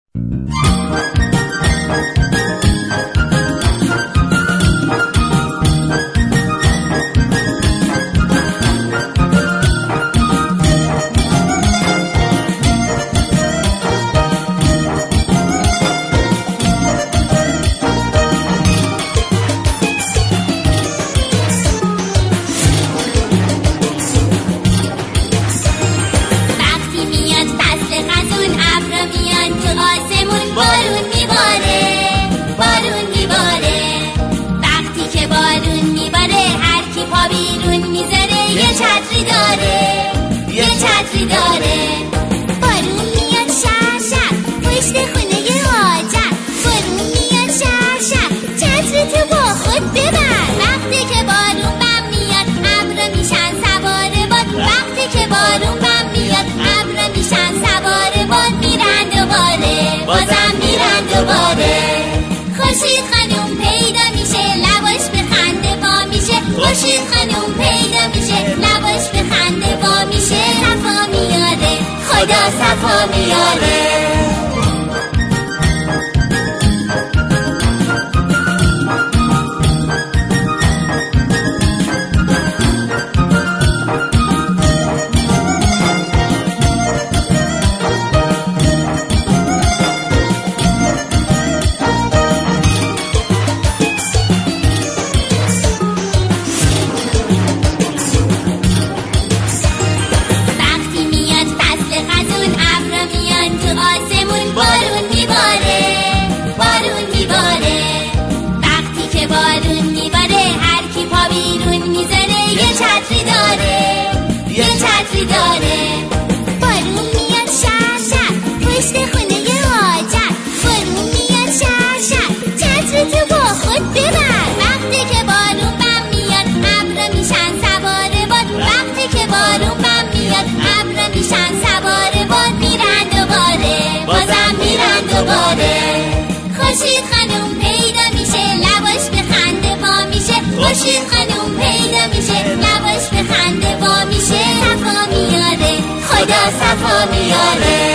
خورشید خانوم پیدا میشه، لباش به خنده وا میشه، صفا میاره خدا صفا میاره. خورشید خانوم پیدا میشه، لباش به خنده وا میشه، خورشید خانوم پیدا میشه، لباش به خنده وا میشه، صفا میاره خدا صفا میاره.